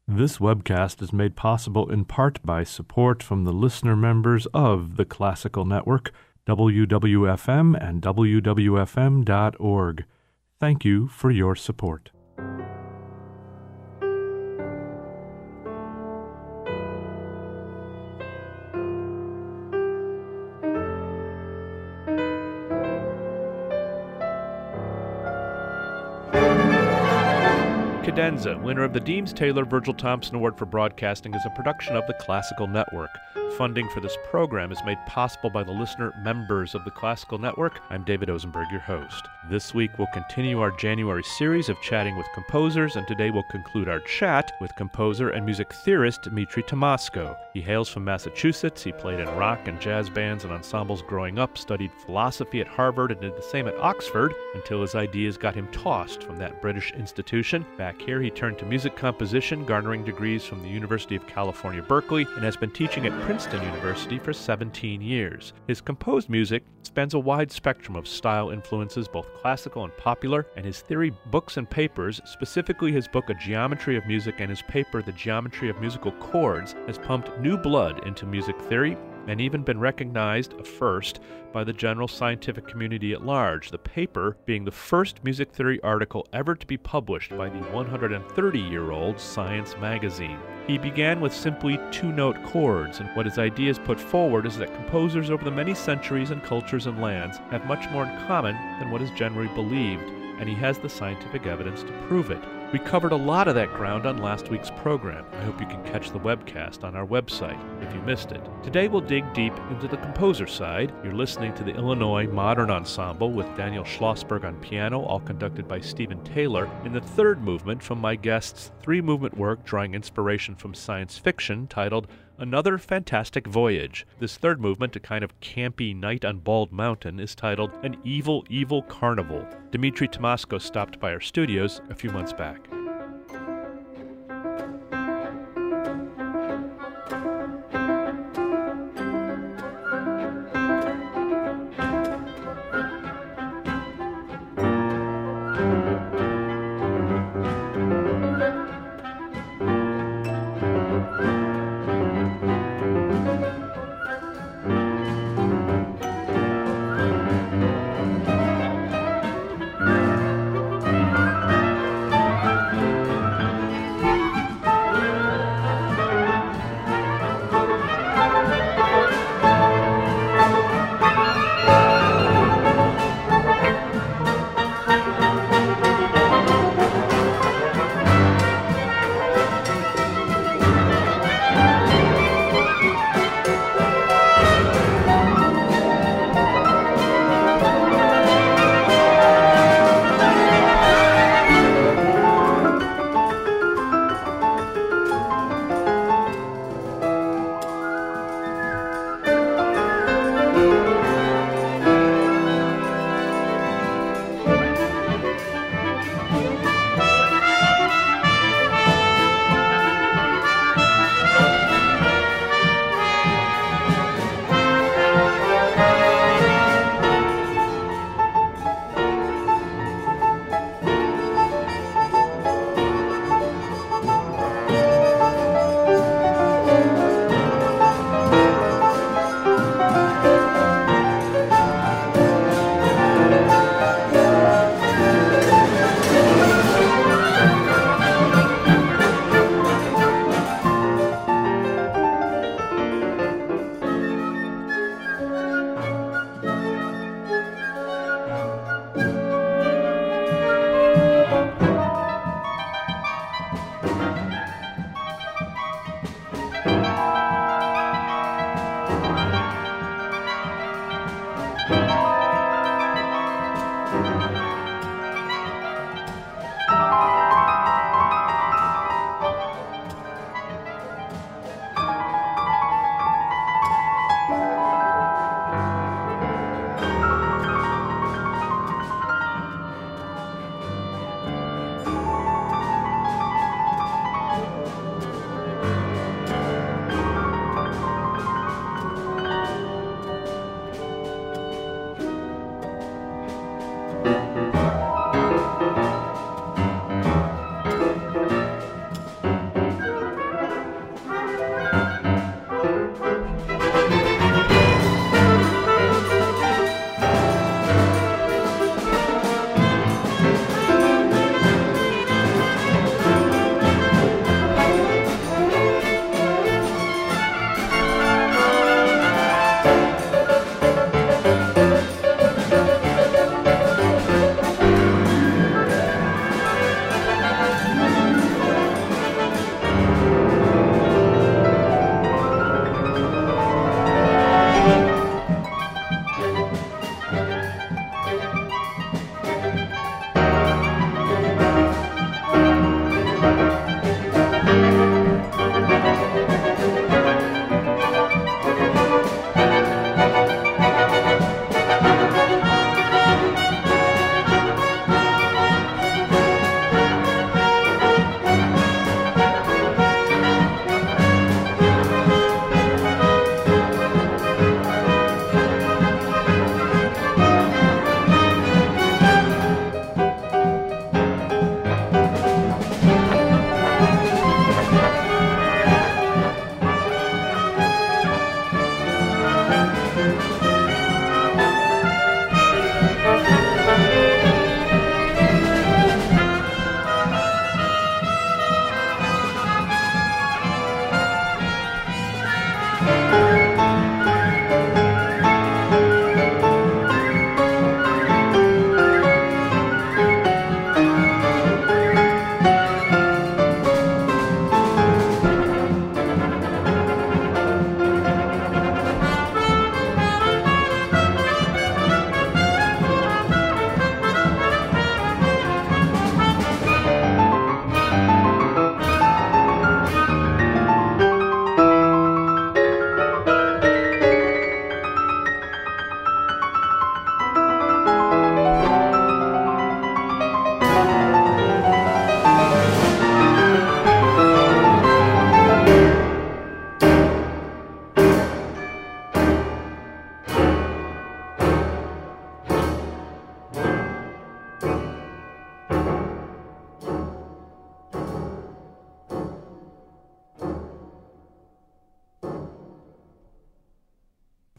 This webcast is made possible in part by support from the listener members of the Classical Network, WWFM and WWFM.org. Thank you for your support. Cadenza, winner of the Deems Taylor Virgil Thompson Award for Broadcasting, is a production of the Classical Network. Funding for this program is made possible by the listener members of the Classical Network. I'm David Ozenberg, your host. This week we'll continue our January series of chatting with composers, and today we'll conclude our chat with composer and music theorist Dmitri Tymoshko. He hails from Massachusetts. He played in rock and jazz bands and ensembles growing up, studied philosophy at Harvard, and did the same at Oxford until his ideas got him tossed from that British institution. Back here, he turned to music composition, garnering degrees from the University of California, Berkeley, and has been teaching at Princeton University for 17 years. His composed music spans a wide spectrum of style influences, both classical and popular, and his theory books and papers, specifically his book A Geometry of Music and his paper The Geometry of Musical Chords, has pumped new blood into music theory and even been recognized a first by the general scientific community at large, the paper being the first music theory article ever to be published by the 130-year-old Science magazine. He began with simply two-note chords, and what his ideas put forward is that composers over the many centuries and cultures and lands have much more in common than what is generally believed, and he has the scientific evidence to prove it. We covered a lot of that ground on last week's program. I hope you can catch the webcast on our website if you missed it. Today we'll dig deep into the composer side. You're listening to the Illinois Modern Ensemble with Daniel Schlossberg on piano, all conducted by Stephen Taylor, in the third movement from my guest's three-movement work drawing inspiration from science fiction titled Another Fantastic Voyage. This third movement, a kind of campy night on Bald Mountain, is titled An Evil, Evil Carnival. Dmitri Tymoshko stopped by our studios a few months back.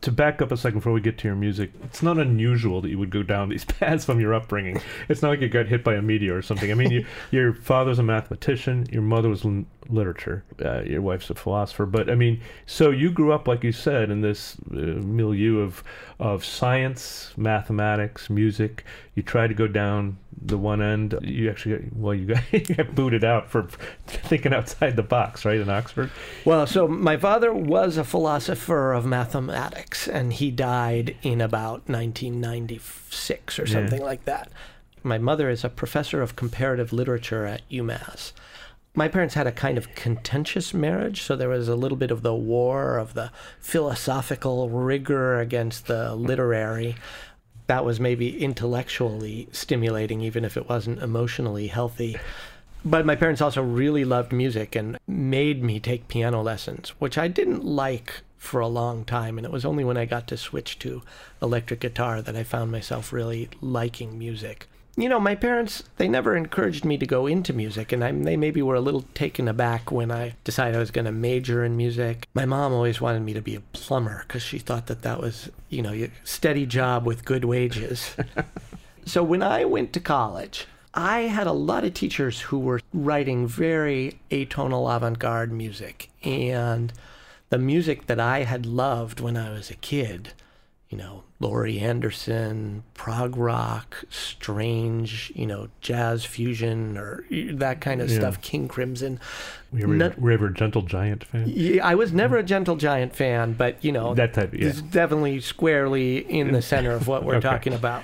To back up a second before we get to your music, it's not unusual that you would go down these paths from your upbringing. It's not like you got hit by a meteor or something. I mean, your father's a mathematician, your mother was in literature, your wife's a philosopher. But, I mean, so you grew up, like you said, in this milieu of science, mathematics, music. You tried to go down the one end. You actually, you got booted out for thinking outside the box, right, in Oxford? Well, so my father was a philosopher of mathematics, and he died in about 1996 or something like that. My mother is a professor of comparative literature at UMass. My parents had a kind of contentious marriage, so there was a little bit of the war of the philosophical rigor against the literary. That was maybe intellectually stimulating, even if it wasn't emotionally healthy. But my parents also really loved music and made me take piano lessons, which I didn't like for a long time. And it was only when I got to switch to electric guitar that I found myself really liking music. You know, my parents, they never encouraged me to go into music, and they maybe were a little taken aback when I decided I was going to major in music. My mom always wanted me to be a plumber because she thought that was, a steady job with good wages. So when I went to college, I had a lot of teachers who were writing very atonal avant-garde music, and the music that I had loved when I was a kid, Laurie Anderson, prog rock, strange, jazz fusion, or that kind of stuff, King Crimson. Were you ever a Gentle Giant fan? Yeah, I was never a Gentle Giant fan, but, that type, it's definitely squarely in the center of what we're talking about.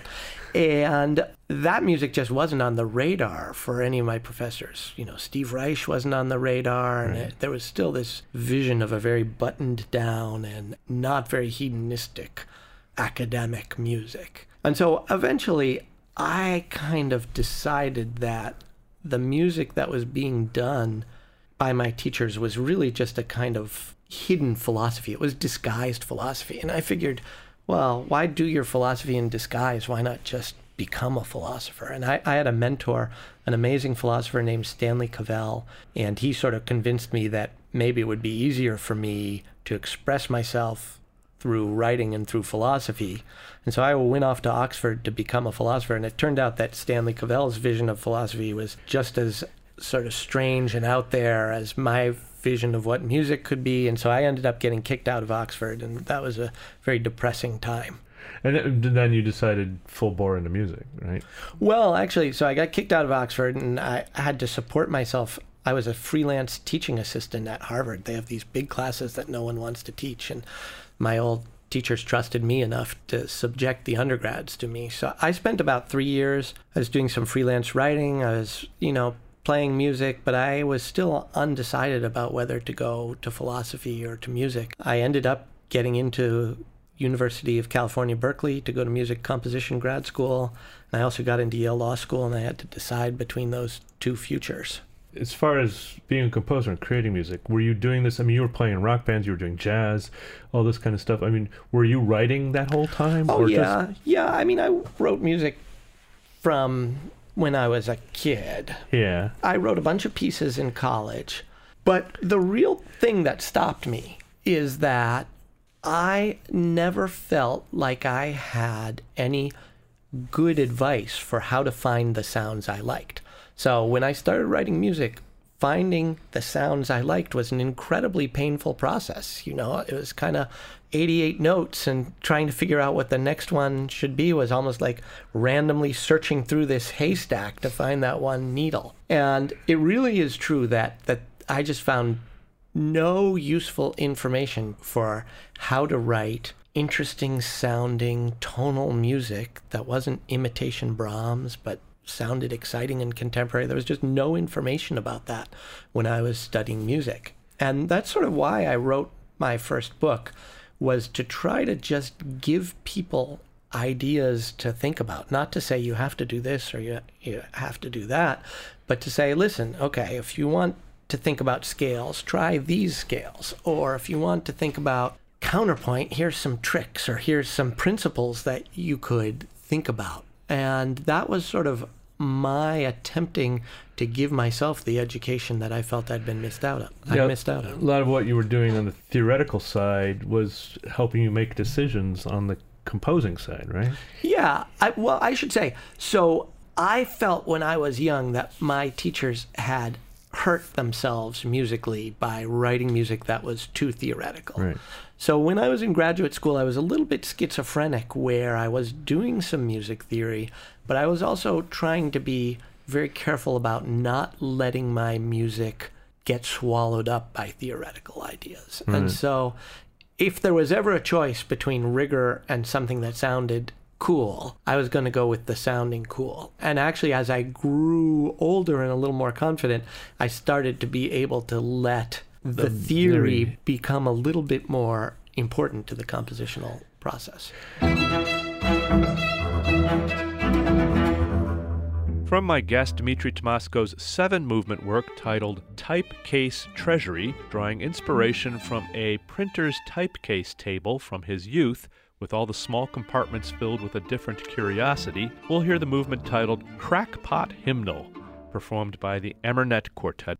And that music just wasn't on the radar for any of my professors. Steve Reich wasn't on the radar, and there was still this vision of a very buttoned down and not very hedonistic academic music. And so eventually I kind of decided that the music that was being done by my teachers was really just a kind of hidden philosophy. It was disguised philosophy. And I figured, well, why do your philosophy in disguise? Why not just become a philosopher? And I had a mentor, an amazing philosopher named Stanley Cavell, and he sort of convinced me that maybe it would be easier for me to express myself through writing and through philosophy. And so I went off to Oxford to become a philosopher, and it turned out that Stanley Cavell's vision of philosophy was just as sort of strange and out there as my vision of what music could be. And so I ended up getting kicked out of Oxford, and that was a very depressing time. And then you decided full bore into music, right? Well, actually, so I got kicked out of Oxford, and I had to support myself. I was a freelance teaching assistant at Harvard. They have these big classes that no one wants to teach, and my old teachers trusted me enough to subject the undergrads to me. So I spent about 3 years. I was doing some freelance writing. I was, playing music, but I was still undecided about whether to go to philosophy or to music. I ended up getting into University of California, Berkeley to go to music composition grad school. And I also got into Yale Law School, and I had to decide between those two futures. As far as being a composer and creating music, were you doing this? I mean, you were playing in rock bands, you were doing jazz, all this kind of stuff. I mean, were you writing that whole time? Oh, yeah. Yeah, I mean, I wrote music from when I was a kid. Yeah. I wrote a bunch of pieces in college. But the real thing that stopped me is that I never felt like I had any good advice for how to find the sounds I liked. So when I started writing music, finding the sounds I liked was an incredibly painful process. It was kind of 88 notes, and trying to figure out what the next one should be was almost like randomly searching through this haystack to find that one needle. And it really is true that I just found no useful information for how to write interesting sounding tonal music that wasn't imitation Brahms, but sounded exciting and contemporary. There was just no information about that when I was studying music. And that's sort of why I wrote my first book, was to try to just give people ideas to think about. Not to say you have to do this or you have to do that, but to say, listen, okay, if you want to think about scales, try these scales. Or if you want to think about counterpoint, here's some tricks, or here's some principles that you could think about. And that was sort of my attempting to give myself the education that I felt I'd been missed out on. A lot of what you were doing on the theoretical side was helping you make decisions on the composing side, right? Yeah. I should say, so I felt when I was young that my teachers had hurt themselves musically by writing music that was too theoretical. Right. So when I was in graduate school, I was a little bit schizophrenic where I was doing some music theory, but I was also trying to be very careful about not letting my music get swallowed up by theoretical ideas. Right. And so if there was ever a choice between rigor and something that sounded cool, I was going to go with the sounding cool. And actually, as I grew older and a little more confident, I started to be able to let the theory become a little bit more important to the compositional process. From my guest, Dmitri Tymoshko's 7-movement work titled Typecase Treasury, drawing inspiration from a printer's typecase table from his youth, with all the small compartments filled with a different curiosity, we'll hear the movement titled Crackpot Hymnal, performed by the Emernet Quartet.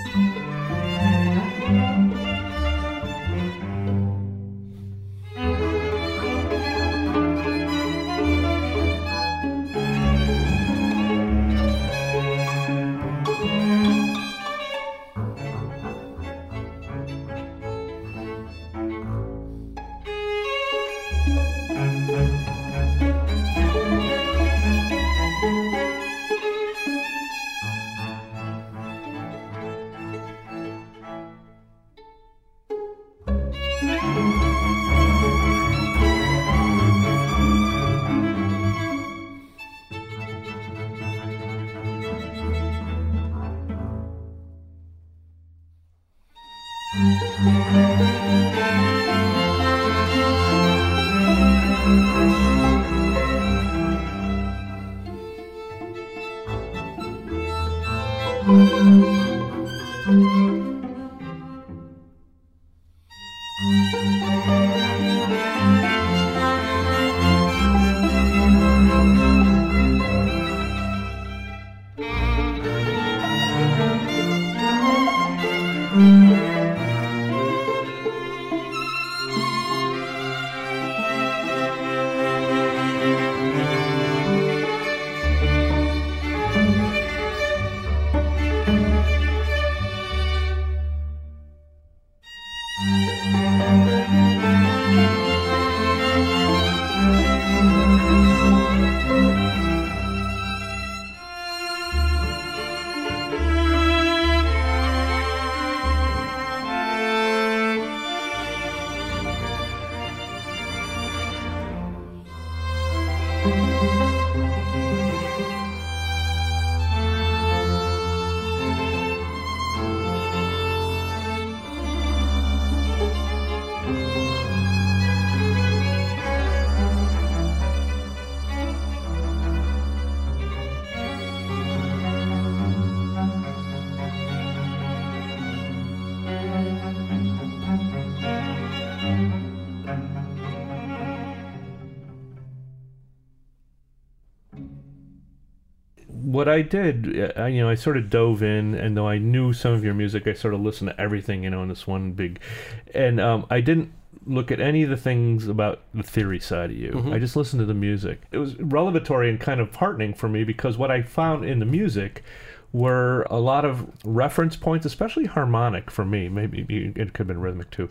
What I did, I sort of dove in, and though I knew some of your music, I sort of listened to everything, in this one big, and I didn't look at any of the things about the theory side of you. Mm-hmm. I just listened to the music. It was revelatory and kind of heartening for me, because what I found in the music were a lot of reference points, especially harmonic for me, maybe it could have been rhythmic too,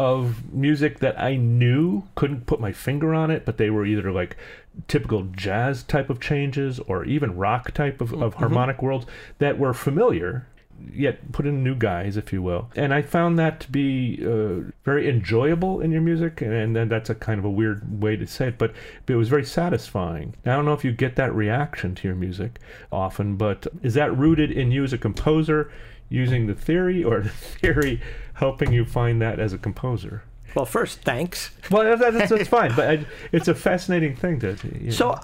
of music that I knew, couldn't put my finger on it, but they were either like typical jazz type of changes or even rock type of harmonic worlds that were familiar, yet put in new guise, if you will. And I found that to be very enjoyable in your music, and then that's a kind of a weird way to say it, but it was very satisfying. Now, I don't know if you get that reaction to your music often, but is that rooted in you as a composer using the theory, or the theory helping you find that as a composer? Well, first, thanks. Well, that's fine, but it's a fascinating thing to... So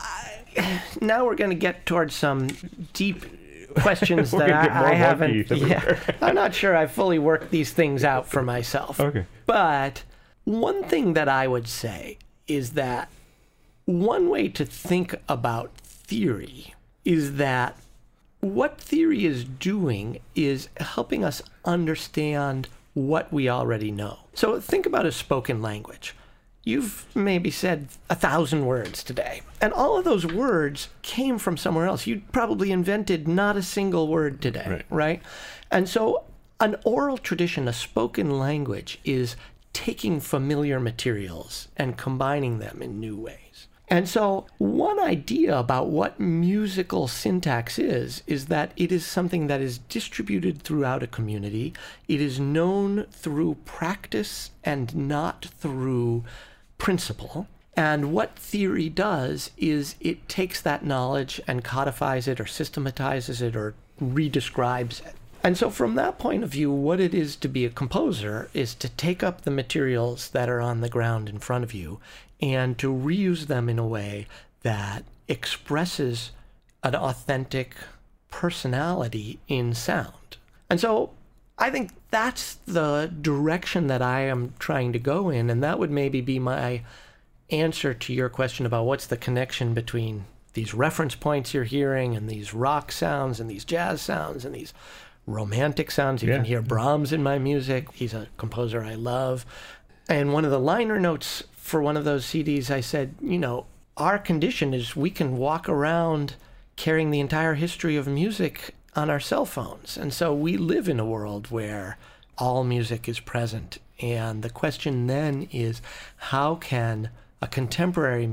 now we're going to get towards some deep questions that I haven't... Yeah, I'm not sure I've fully worked these things out for myself. Okay. But one thing that I would say is that one way to think about theory is that what theory is doing is helping us understand what we already know. So think about a spoken language. You've maybe said 1,000 words today, and all of those words came from somewhere else. You probably invented not a single word today, right? And so an oral tradition, a spoken language, is taking familiar materials and combining them in new ways. And so one idea about what musical syntax is that it is something that is distributed throughout a community. It is known through practice and not through principle. And what theory does is it takes that knowledge and codifies it or systematizes it or redescribes it. And so from that point of view, what it is to be a composer is to take up the materials that are on the ground in front of you and to reuse them in a way that expresses an authentic personality in sound. And so I think that's the direction that I am trying to go in, and that would maybe be my answer to your question about what's the connection between these reference points you're hearing and these rock sounds and these jazz sounds and these romantic sounds. You can hear Brahms in my music. He's a composer I love. And one of the liner notes for one of those CDs, I said, our condition is we can walk around carrying the entire history of music on our cell phones. And so we live in a world where all music is present. And the question then is, how can a contemporary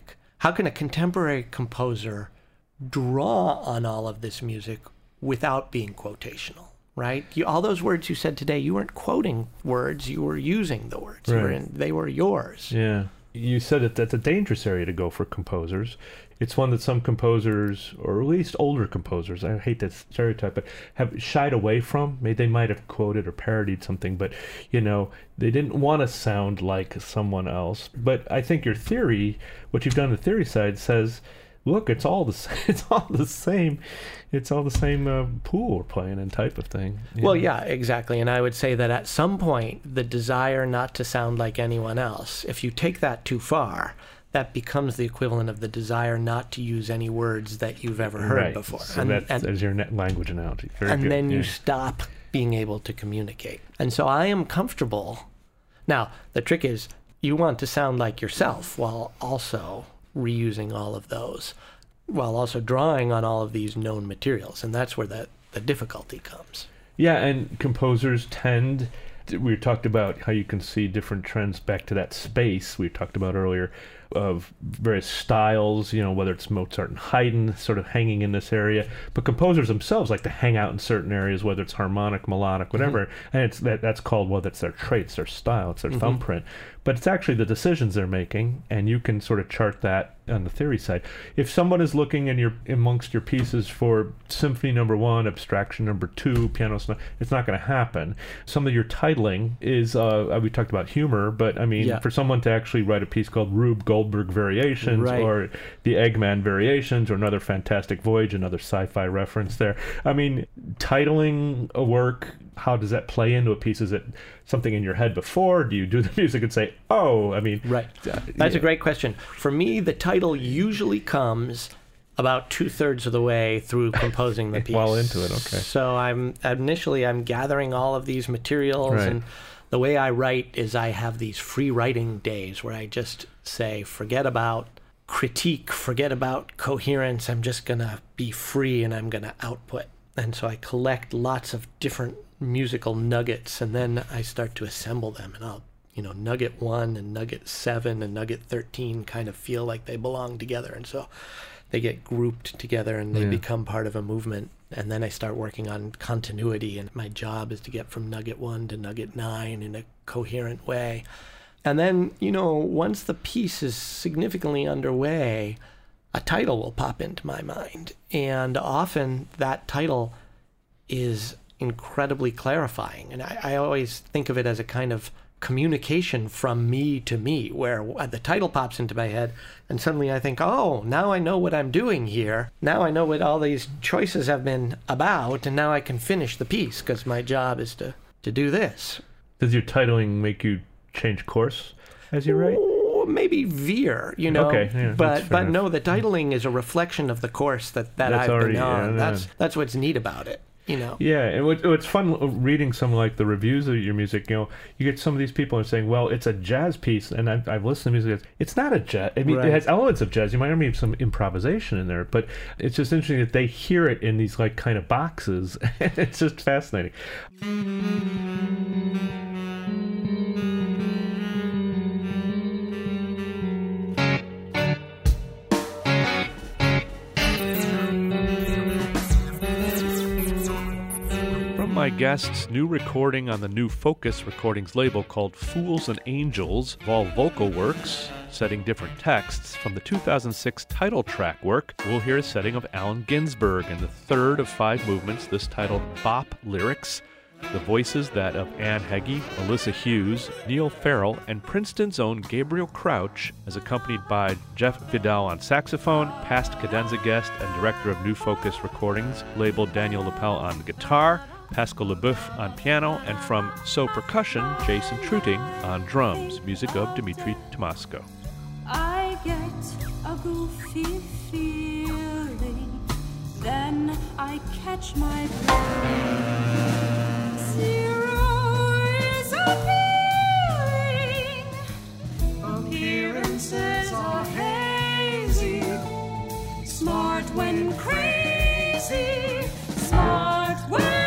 composer draw on all of this music without being quotational, right? All those words you said today, you weren't quoting words, you were using the words. Right. They were yours. Yeah. You said that that's a dangerous area to go for composers. It's one that some composers, or at least older composers, I hate that stereotype, but have shied away from. Maybe they might have quoted or parodied something, but, they didn't want to sound like someone else. But I think your theory, what you've done on the theory side, says, look, it's all the same pool we're playing in type of thing. Well, yeah, exactly. And I would say that at some point, the desire not to sound like anyone else, if you take that too far, that becomes the equivalent of the desire not to use any words that you've ever heard before. So that's your language analogy. Very good. Then you stop being able to communicate. And so I am comfortable. Now, the trick is you want to sound like yourself while also reusing all of those, while also drawing on all of these known materials. And that's where the difficulty comes. Yeah, and composers tend, we talked about how you can see different trends back to that space we talked about earlier of various styles, whether it's Mozart and Haydn sort of hanging in this area, but composers themselves like to hang out in certain areas, whether it's harmonic, melodic, whatever, and it's that's called, that's their traits, their style, it's their thumbprint. But it's actually the decisions they're making, and you can sort of chart that on the theory side. If someone is looking amongst your pieces for Symphony No. 1, Abstraction No. 2, Piano, it's not going to happen. Some of your titling is, we talked about humor, but for someone to actually write a piece called Rube Goldberg Variations, or the Eggman Variations, or Another Fantastic Voyage, another sci-fi reference there. Titling a work, how does that play into a piece? Is it something in your head before? Do you do the music and say, Right. That's a great question. For me, the title usually comes about 2/3 of the way through composing the piece. Well into it, okay. So I'm gathering all of these materials, and the way I write is I have these free writing days where I just say, forget about critique, forget about coherence, I'm just going to be free and I'm going to output. And so I collect lots of different musical nuggets, and then I start to assemble them, and I'll, nugget 1 and nugget 7 and nugget 13 kind of feel like they belong together, and so they get grouped together and they become part of a movement. And then I start working on continuity, and my job is to get from nugget 1 to nugget 9 in a coherent way. And then, once the piece is significantly underway, a title will pop into my mind, and often that title is incredibly clarifying. And I always think of it as a kind of communication from me to me, where the title pops into my head and suddenly I think, oh, now I know what I'm doing here. Now I know what all these choices have been about, and now I can finish the piece because my job is to do this. Does your titling make you change course as you write? maybe veer, Okay, yeah, but no, the titling is a reflection of the course that I've already, been on. yeah. That's what's neat about it. Yeah, and what's fun reading some like the reviews of your music, you get some of these people are saying, well, it's a jazz piece, and I've listened to music. It's not a jazz. I mean, It has elements of jazz. You might have some improvisation in there, but it's just interesting that they hear it in these like kind of boxes. It's just fascinating. My guest's new recording on the New Focus Recordings label called Fools and Angels, all vocal works, setting different texts. From the 2006 title track work, we'll hear a setting of Allen Ginsberg in the third of 5 movements, this titled Bop Lyrics. The voices that of Anne Heggie, Alyssa Hughes, Neil Farrell, and Princeton's own Gabriel Crouch, as accompanied by Jeff Vidal on saxophone, past cadenza guest and director of New Focus Recordings, labeled Daniel Lapel on guitar, Pascal Leboeuf on piano, and from So Percussion, Jason Truting on drums, music of Dimitri Tomasco. I get a goofy feeling, then I catch my breath. Zero is appealing, appearances are hazy, smart when crazy, smart when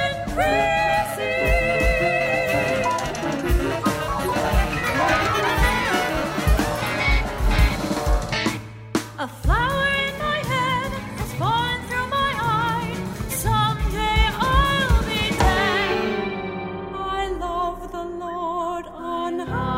a flower in my head has fallen through my eye. Someday I'll be dead. I love the Lord on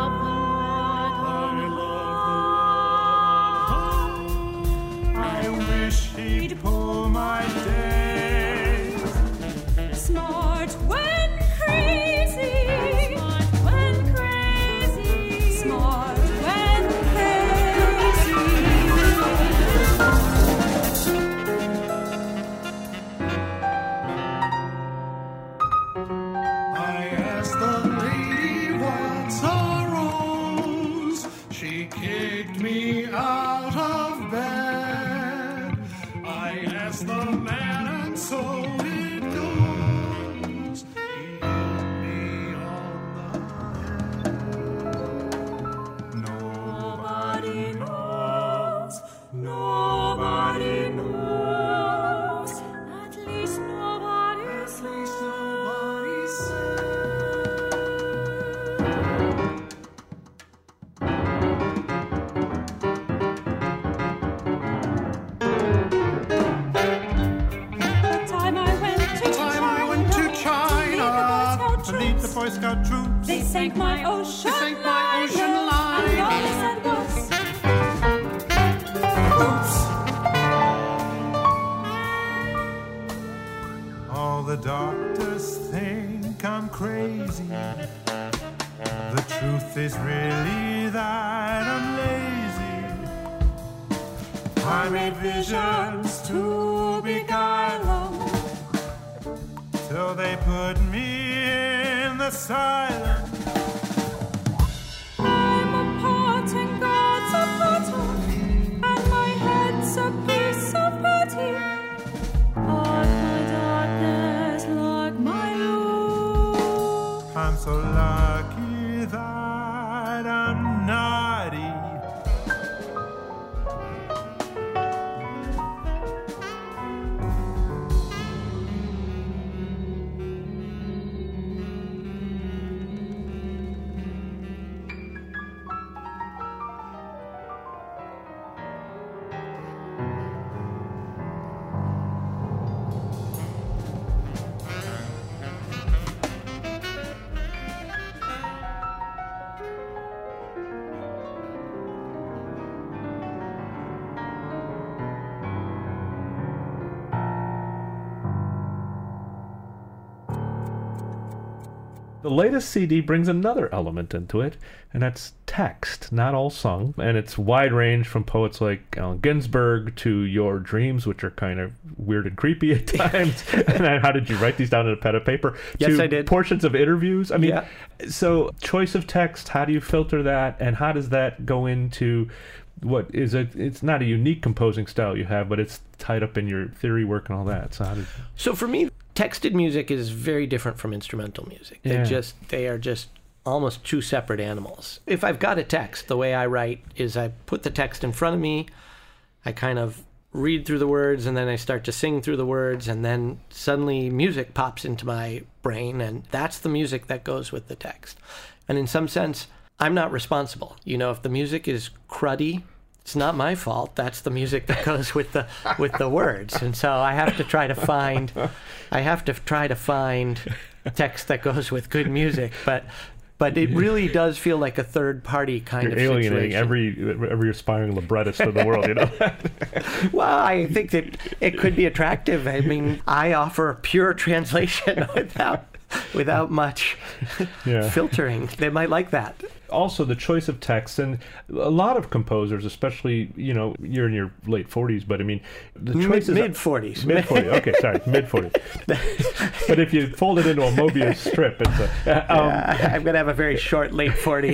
high. I wish he'd pull my days. Smart when crazy. Smart when crazy. Smart when crazy. I asked the lady what's a rose. She kicked me out of bed. I asked the man, and so it goes. He hit me on the head. Nobody knows. Nobody knows. At least nobody says. Boy Scout troops. They sank my ocean line. And all they said was, oops. All the doctors think I'm crazy. The truth is really that I'm lazy. I made visions to beguile them till they put me in the silence. I'm a pot and God's a potter, and my head's a piece of putty. Like my darkness, like my love. I'm so lucky that I'm naughty. The latest CD brings another element into it, and that's text, not all sung. And it's wide range from poets like Allen Ginsberg to your dreams, which are kind of weird and creepy at times. And then how did you write these down on a pad of paper? Yes, to I did. Portions of interviews. I mean, Yeah. So choice of text, how do you filter that? And how does that go into what is it's not a unique composing style you have, but it's tied up in your theory work and all that. So how did... So for me, texted music is very different from instrumental music. Yeah. They are just almost two separate animals. If I've got a text, the way I write is I put the text in front of me, I kind of read through the words, and then I start to sing through the words, and then suddenly music pops into my brain, and that's the music that goes with the text. And in some sense, I'm not responsible. You know, if the music is cruddy, it's not my fault. That's the music that goes with the words. And so I have to try to find text that goes with good music. But it really does feel like a third party kind of situation. You're alienating every aspiring librettist in the world, you know. Well, I think that it could be attractive. I mean, I offer pure translation without much filtering. They might like that. Also, the choice of text, and a lot of composers, especially, you know, you're in your late 40s, but I mean, the choices... Mid-40s. Mid-40s, okay, sorry, mid-40s. But if you fold it into a Mobius strip, it's I'm going to have a very short late 40.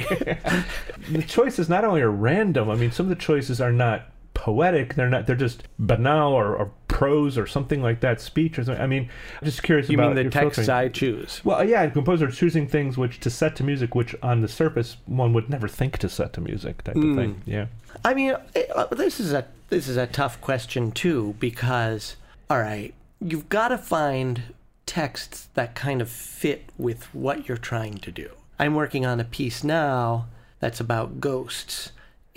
The choices not only are random, I mean, some of the choices are not poetic, they're just banal or prose or something like that, speech or something. I mean, I'm just curious you about... You mean the texts filtering. I choose? Well, yeah, composers choosing things which to set to music, which on the surface one would never think to set to music, type of thing. Yeah. I mean, this is a tough question too, because, all right, you've got to find texts that kind of fit with what you're trying to do. I'm working on a piece now that's about ghosts,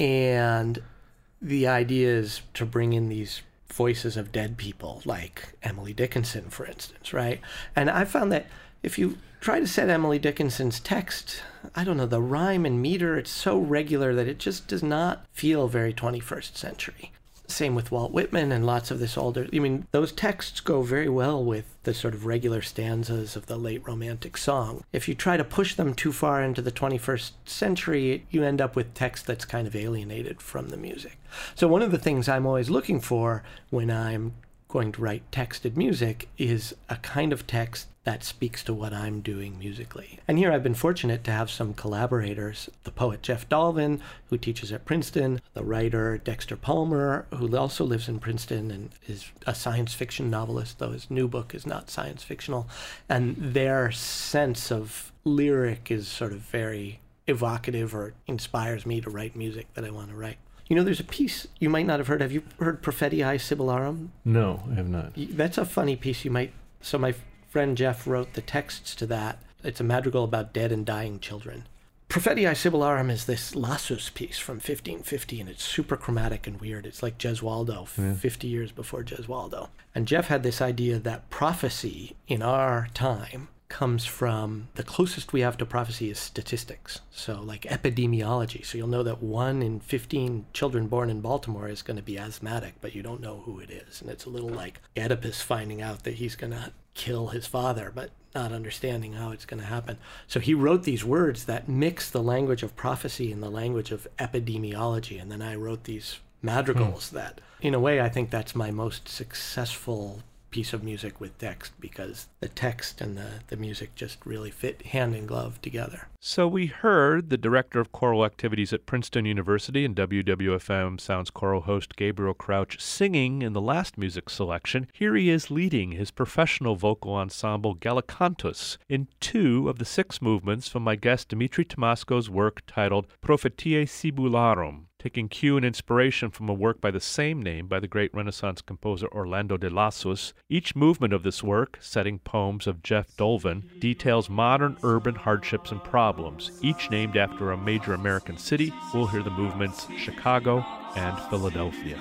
and the idea is to bring in these voices of dead people, like Emily Dickinson, for instance, right? And I found that if you try to set Emily Dickinson's text, I don't know, the rhyme and meter, it's so regular that it just does not feel very 21st century. Same with Walt Whitman and lots of this older... I mean, those texts go very well with the sort of regular stanzas of the late Romantic song. If you try to push them too far into the 21st century, you end up with text that's kind of alienated from the music. So one of the things I'm always looking for when I'm going to write texted music is a kind of text that speaks to what I'm doing musically. And here I've been fortunate to have some collaborators, the poet Jeff Dolvin, who teaches at Princeton, the writer Dexter Palmer, who also lives in Princeton and is a science fiction novelist, though his new book is not science fictional. And their sense of lyric is sort of very evocative or inspires me to write music that I want to write. You know, there's a piece you might not have heard. Have you heard Prophetiae Sibyllarum? No, I have not. That's a funny piece you might... So my friend Jeff wrote the texts to that. It's a madrigal about dead and dying children. Prophetiae Sibyllarum is this Lassus piece from 1550, and it's super chromatic and weird. It's like Gesualdo, 50 years before Gesualdo. And Jeff had this idea that prophecy in our time comes from, the closest we have to prophecy is statistics. So like epidemiology. So you'll know that 1 in 15 children born in Baltimore is going to be asthmatic, but you don't know who it is. And it's a little like Oedipus finding out that he's going to kill his father, but not understanding how it's going to happen. So he wrote these words that mix the language of prophecy and the language of epidemiology. And then I wrote these madrigals that, in a way, I think that's my most successful piece of music with text, because the text and the music just really fit hand in glove together. So we heard the director of choral activities at Princeton University and WWFM Sounds choral host Gabriel Crouch singing in the last music selection. Here he is leading his professional vocal ensemble Gallicantus in 2 of the 6 movements from my guest Dimitri Tomasko's work titled Prophetiae Sibyllarum, taking cue and inspiration from a work by the same name by the great Renaissance composer Orlando de Lassus. Each movement of this work, setting poems of Jeff Dolvin, details modern urban hardships and problems, each named after a major American city. We'll hear the movements Chicago and Philadelphia.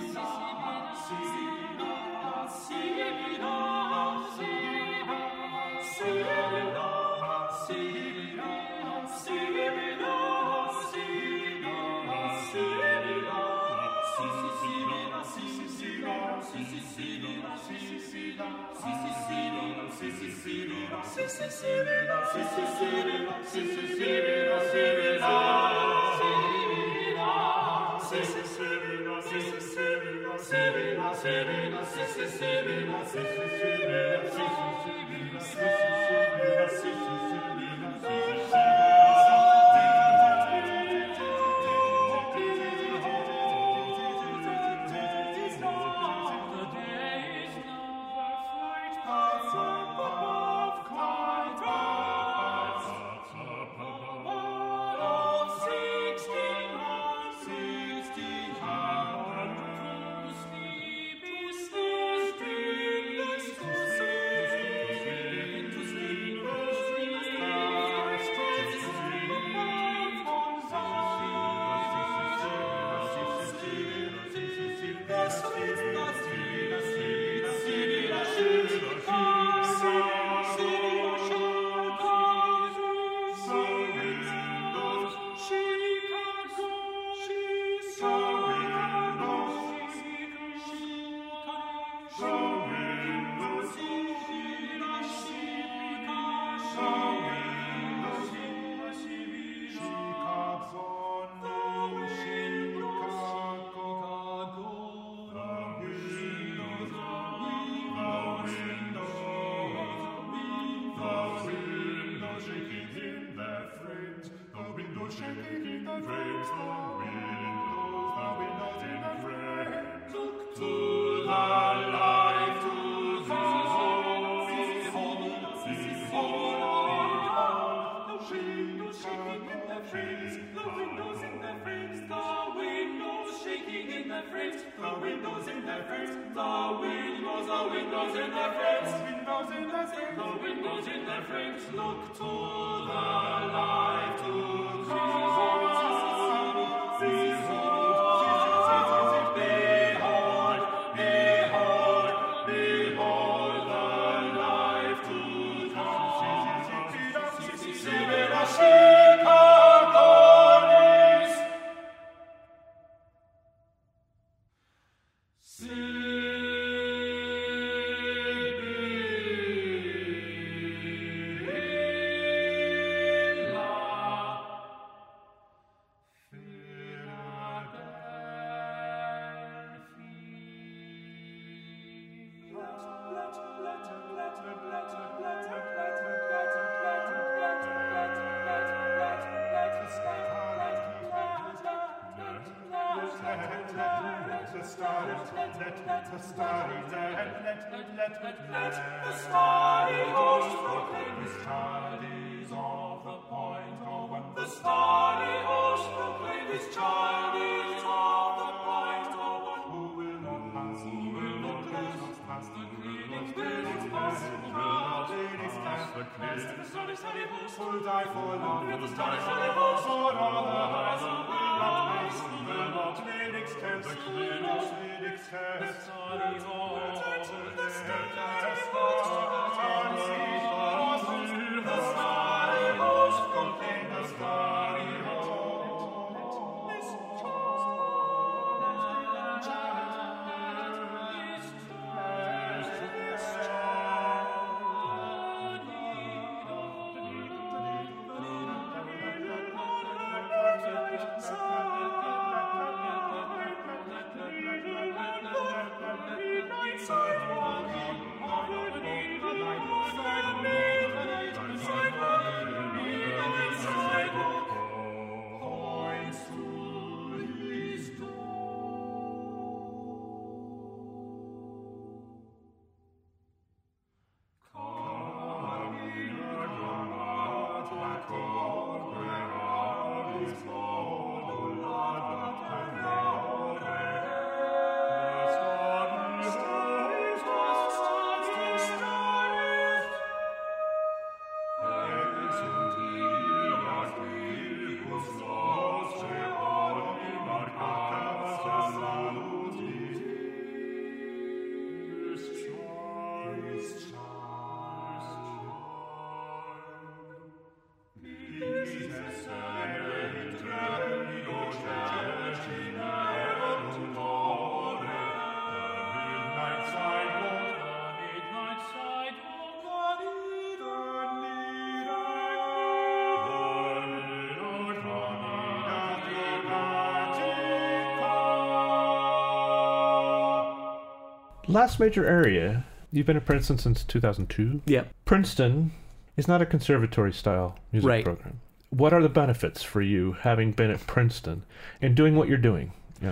Last major area. You've been at Princeton since 2002. Yep. Princeton is not a conservatory-style music Right. program. What are the benefits for you having been at Princeton and doing what you're doing?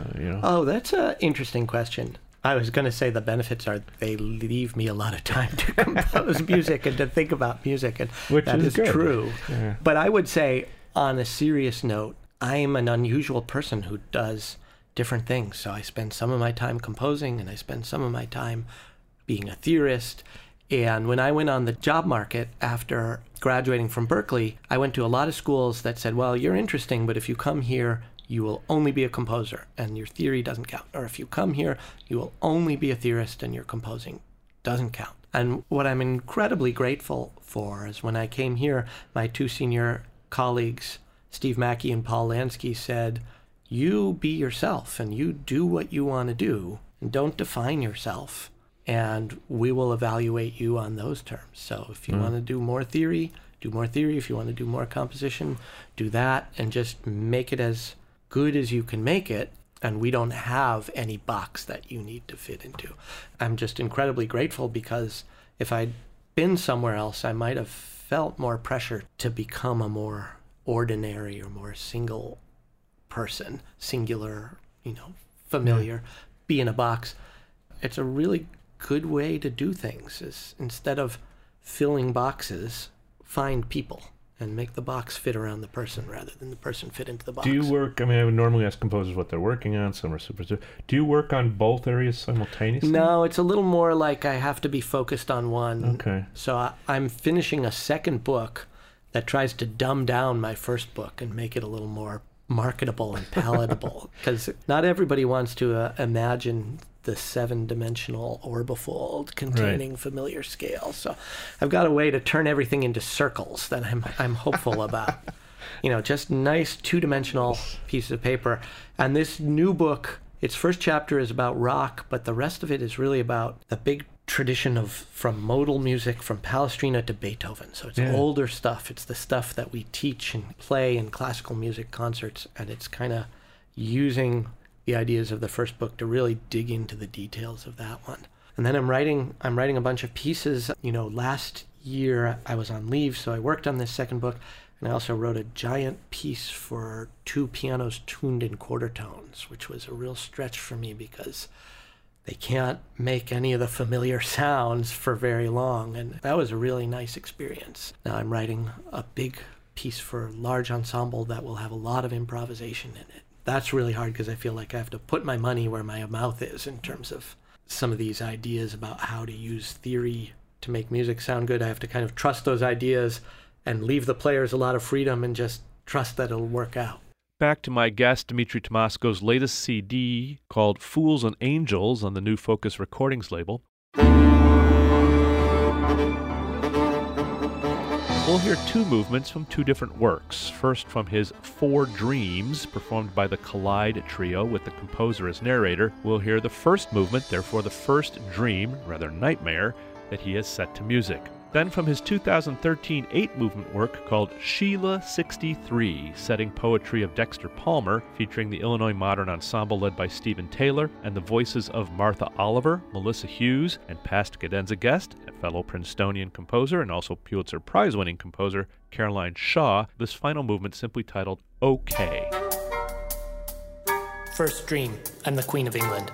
Oh, that's an interesting question. I was going to say the benefits are they leave me a lot of time to compose music and to think about music, and Which that is good. true. Yeah. But I would say, on a serious note, I am an unusual person who does different things. So I spend some of my time composing, and I spend some of my time being a theorist. And when I went on the job market after graduating from Berkeley, I went to a lot of schools that said, well, you're interesting, but if you come here, you will only be a composer and your theory doesn't count. Or if you come here, you will only be a theorist and your composing doesn't count. And what I'm incredibly grateful for is when I came here, my two senior colleagues, Steve Mackey and Paul Lansky, said, you be yourself and you do what you want to do and don't define yourself. And we will evaluate you on those terms. So if you want to do more theory, do more theory. If you want to do more composition, do that, and just make it as good as you can make it. And we don't have any box that you need to fit into. I'm just incredibly grateful, because if I'd been somewhere else, I might have felt more pressure to become a more ordinary or more single person, singular, familiar, be in a box. It's a really good way to do things, is instead of filling boxes, find people and make the box fit around the person rather than the person fit into the box. Do you work, I would normally ask composers what they're working on, some are super. Do you work on both areas simultaneously? No, it's a little more like I have to be focused on one. Okay. So I'm finishing a second book that tries to dumb down my first book and make it a little more marketable and palatable, because not everybody wants to imagine the 7-dimensional orbifold containing familiar scale. So I've got a way to turn everything into circles that I'm hopeful about. Just nice 2-dimensional pieces of paper. And this new book, its first chapter is about rock, but the rest of it is really about the big tradition from modal music, from Palestrina to Beethoven. So it's older stuff. It's the stuff that we teach and play in classical music concerts, and it's kind of using the ideas of the first book to really dig into the details of that one. And then I'm writing a bunch of pieces. Last year I was on leave, so I worked on this second book, and I also wrote a giant piece for 2 pianos tuned in quarter tones, which was a real stretch for me because they can't make any of the familiar sounds for very long, and that was a really nice experience. Now I'm writing a big piece for a large ensemble that will have a lot of improvisation in it. That's really hard because I feel like I have to put my money where my mouth is in terms of some of these ideas about how to use theory to make music sound good. I have to kind of trust those ideas and leave the players a lot of freedom and just trust that it'll work out. Back to my guest, Dimitri Tomasko's latest CD called Fools and Angels on the New Focus Recordings label. We'll hear 2 movements from 2 different works. First, from his 4 Dreams, performed by the Collide Trio with the composer as narrator. We'll hear the first movement, therefore the first dream, rather nightmare, that he has set to music. Then from his 2013 8-movement work called Sheila 63, setting poetry of Dexter Palmer, featuring the Illinois Modern Ensemble led by Stephen Taylor, and the voices of Martha Oliver, Melissa Hughes, and past Cadenza guest, a fellow Princetonian composer and also Pulitzer Prize-winning composer Caroline Shaw, this final movement simply titled OK. First dream, I'm the Queen of England.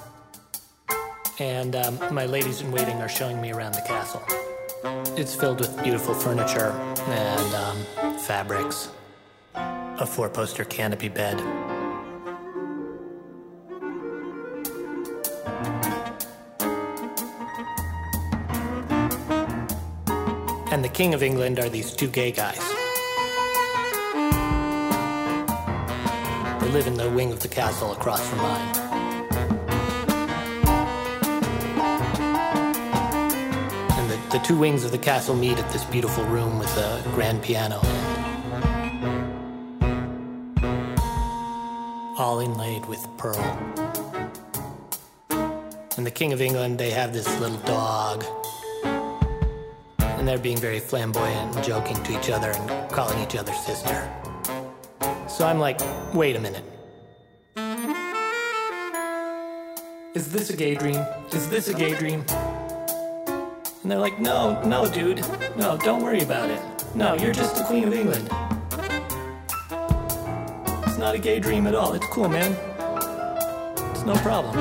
And my ladies-in-waiting are showing me around the castle. It's filled with beautiful furniture and fabrics, a 4-poster canopy bed. And the King of England are these 2 gay guys. They live in the wing of the castle across from mine. The 2 wings of the castle meet at this beautiful room with a grand piano, all inlaid with pearl. And the King of England, they have this little dog, and they're being very flamboyant and joking to each other and calling each other sister. So I'm like, wait a minute. is this a gay dream? Is this a gay dream? And they're like, no, dude. No, don't worry about it. No, you're just the Queen of England. It's not a gay dream at all. It's cool, man. It's no problem.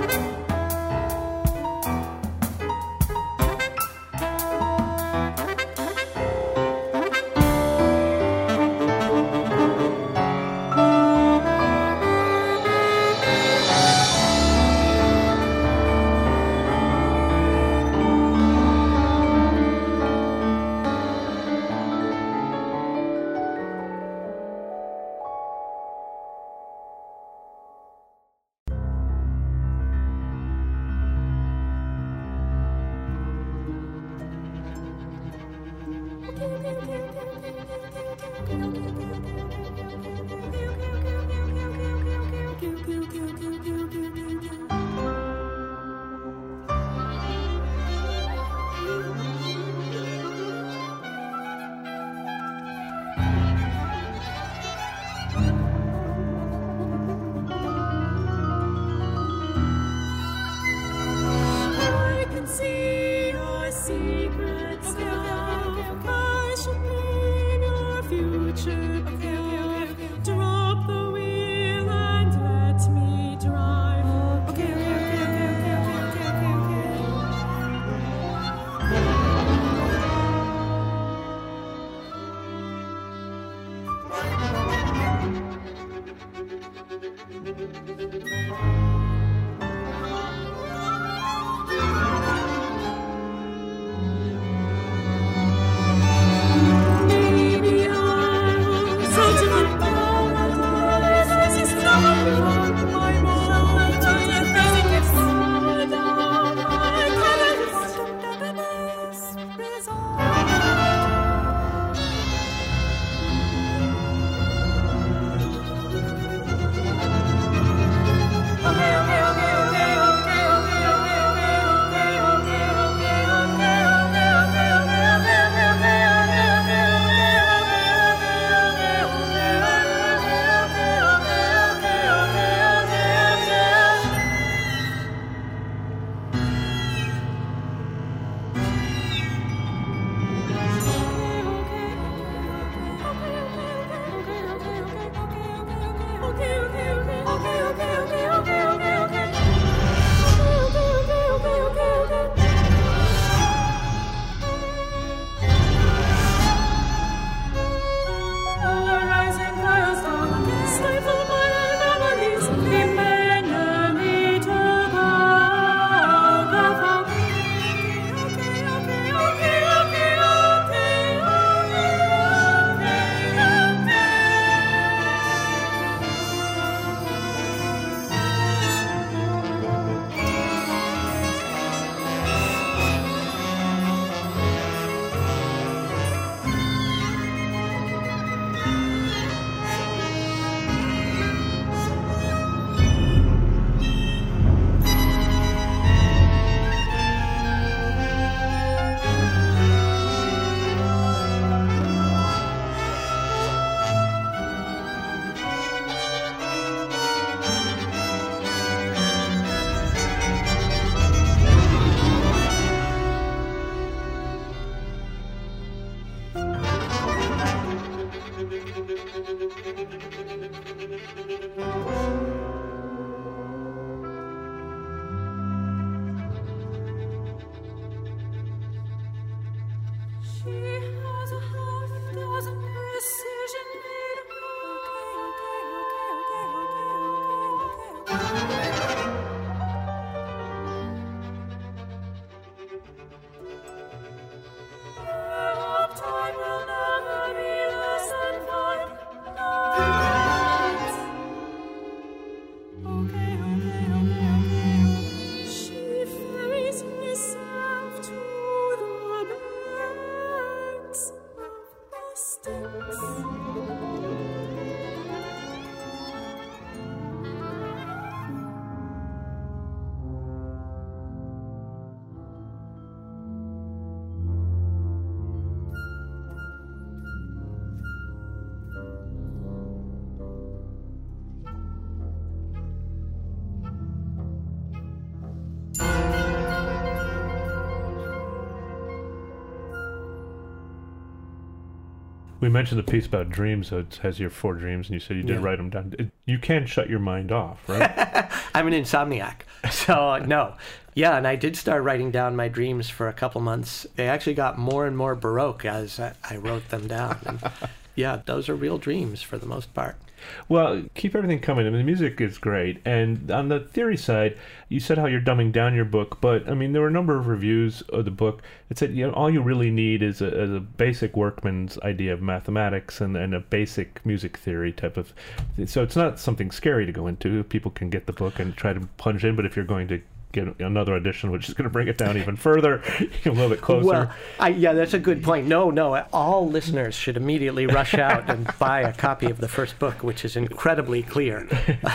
We mentioned the piece about dreams, so it has your 4 dreams, and you said you did write them down. You can shut your mind off, right? I'm an insomniac, so no. Yeah, and I did start writing down my dreams for a couple months. They actually got more and more Baroque as I wrote them down. And yeah, those are real dreams for the most part. Well, keep everything coming. I mean, the music is great. And on the theory side, you said how you're dumbing down your book, but I mean, there were a number of reviews of the book that said, all you really need is a basic workman's idea of mathematics and a basic music theory type of. So it's not something scary to go into. People can get the book and try to plunge in, but if you're going to get another edition, which is going to bring it down even further, a little bit closer. Well, yeah, that's a good point. No, all listeners should immediately rush out and buy a copy of the first book, which is incredibly clear.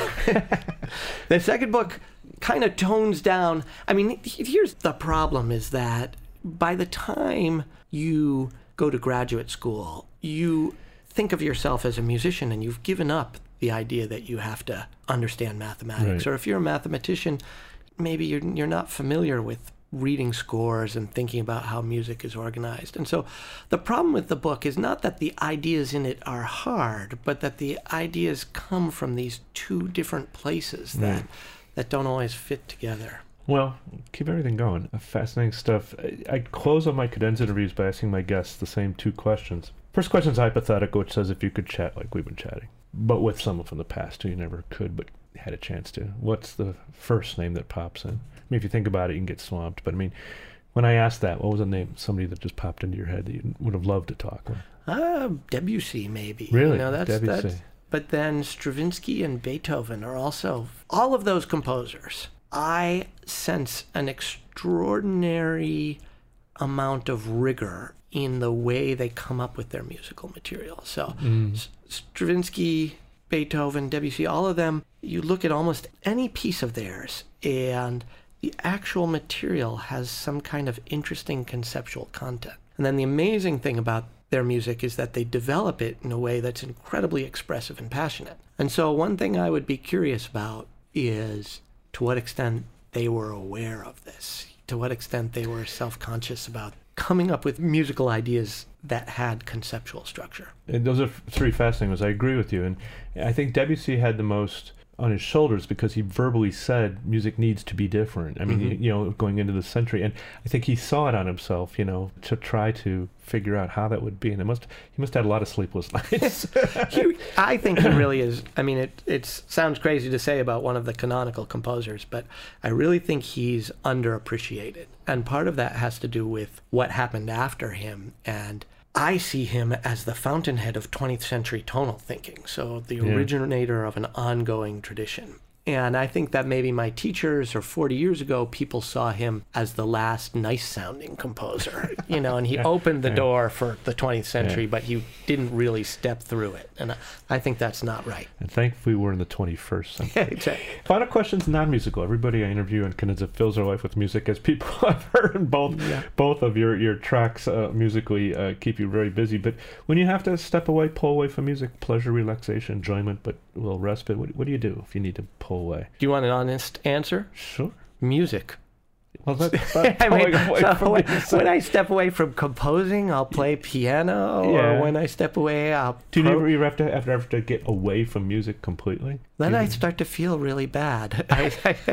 The second book kind of tones down. I mean, here's the problem is that by the time you go to graduate school, you think of yourself as a musician and you've given up the idea that you have to understand mathematics. Right. Or if you're a mathematician, maybe you're not familiar with reading scores and thinking about how music is organized. And so the problem with the book is not that the ideas in it are hard, but that the ideas come from these 2 different places that don't always fit together. Well, keep everything going. Fascinating stuff. I close on my cadence interviews by asking my guests the same 2 questions. First question is hypothetical, which says if you could chat like we've been chatting, but with someone from the past who you never could, but had a chance to. What's the first name that pops in? I mean, if you think about it, you can get swamped. But I mean, when I asked that, what was the name? Somebody that just popped into your head that you would have loved to talk with? Debussy, maybe. Really? That's. But then Stravinsky and Beethoven are also all of those composers. I sense an extraordinary amount of rigor in the way they come up with their musical material. So Stravinsky, Beethoven, Debussy, all of them, you look at almost any piece of theirs and the actual material has some kind of interesting conceptual content. And then the amazing thing about their music is that they develop it in a way that's incredibly expressive and passionate. And so one thing I would be curious about is to what extent they were aware of this, to what extent they were self-conscious about coming up with musical ideas that had conceptual structure. And those are 3 fascinating ones. I agree with you. And I think Debussy had the most on his shoulders because he verbally said music needs to be different. I mean, going into the century. And I think he saw it on himself, to try to figure out how that would be. And he must have had a lot of sleepless nights. I think he really is. I mean, it sounds crazy to say about one of the canonical composers, but I really think he's underappreciated. And part of that has to do with what happened after him. And I see him as the fountainhead of 20th century tonal thinking, so the originator of an ongoing tradition. And I think that maybe my teachers, or 40 years ago, people saw him as the last nice-sounding composer, and he opened the door for the 20th century, but he didn't really step through it. And I think that's not right. And thankfully, we're in the 21st century. Exactly. Final question's non-musical. Everybody I interview on Cadenza fills their life with music, as people have heard in both of your tracks musically keep you very busy. But when you have to pull away from music, pleasure, relaxation, enjoyment, but a little respite, what do you do if you need to pull away? Do you want an honest answer? Sure. Music. Well, that's when I step away from composing, I'll play piano, or when I step away, I'll... Do you ever have to get away from music completely? Then I start to feel really bad. I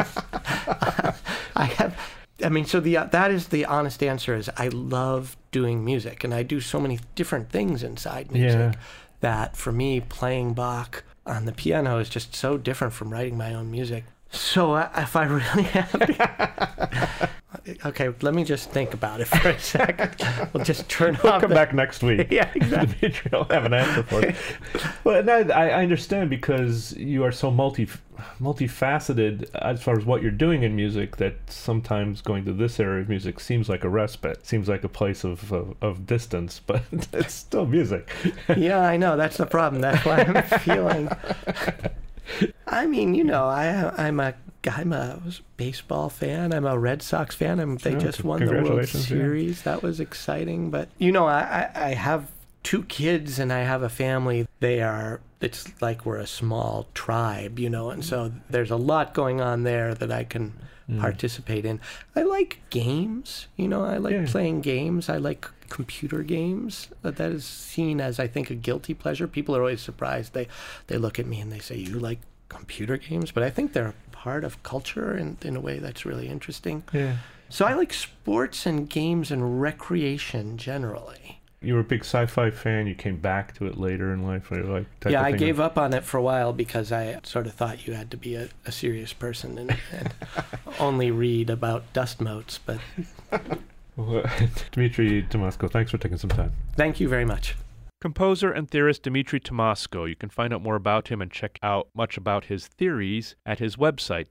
have... I mean, so that is the honest answer is I love doing music, and I do so many different things inside music that for me, playing Bach on the piano is just so different from writing my own music. So if I really have to... Okay, let me just think about it for a second. We'll just turn We'll come back next week. Yeah, exactly. I'll have an answer for it. But I understand because you are so multifaceted as far as what you're doing in music that sometimes going to this area of music seems like a respite, seems like a place of distance, but it's still music. Yeah, I know. That's the problem. That's why I'm feeling... I mean, I'm a baseball fan. I'm a Red Sox fan. They just won the World Series. That was exciting. But, I have 2 kids and I have a family. They are it's like we're a small tribe, and so there's a lot going on there that I can participate in. I like games, I like playing games. I like computer games. That is seen as, I think, a guilty pleasure. People are always surprised. They look at me and they say, "You like computer games?" But I think they're part of culture in a way that's really interesting. Yeah. So I like sports and games and recreation generally. You were a big sci-fi fan. You came back to it later in life. Yeah, I gave up on it for a while because I sort of thought you had to be a serious person and only read about dust motes. But Dmitri Tymoshko, thanks for taking some time. Thank you very much. Composer and theorist Dmitri Tymoshko. You can find out more about him and check out much about his theories at his website,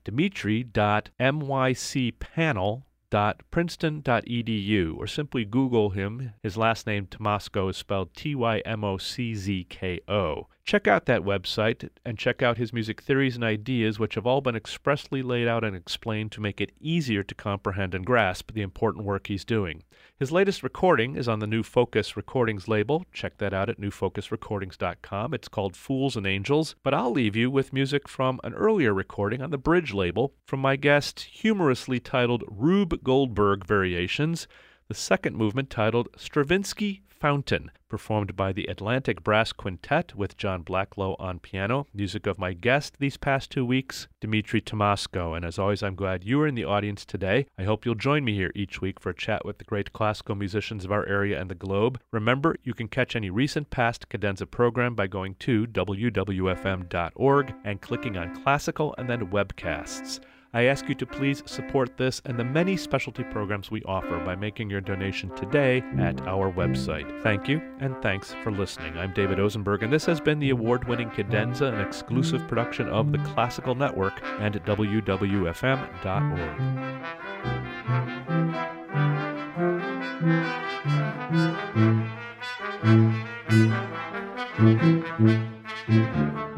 dmitri.mycpanel.princeton.edu, or simply Google him. His last name, Tymoshko, is spelled Tymoczko. Check out that website and check out his music theories and ideas, which have all been expressly laid out and explained to make it easier to comprehend and grasp the important work he's doing. His latest recording is on the New Focus Recordings label. Check that out at newfocusrecordings.com. It's called Fools and Angels, but I'll leave you with music from an earlier recording on the Bridge label from my guest, humorously titled Rube Goldberg Variations, the second movement titled Stravinsky Fountain, performed by the Atlantic Brass Quintet with John Blacklow on piano. Music of my guest these past 2 weeks, Dmitri Tymoshko. And as always, I'm glad you are in the audience today. I hope you'll join me here each week for a chat with the great classical musicians of our area and the globe. Remember, you can catch any recent past Cadenza program by going to wwfm.org and clicking on Classical and then Webcasts. I ask you to please support this and the many specialty programs we offer by making your donation today at our website. Thank you, and thanks for listening. I'm David Osenberg, and this has been the award-winning Cadenza, an exclusive production of the Classical Network and at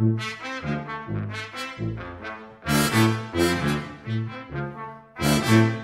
www.fm.org.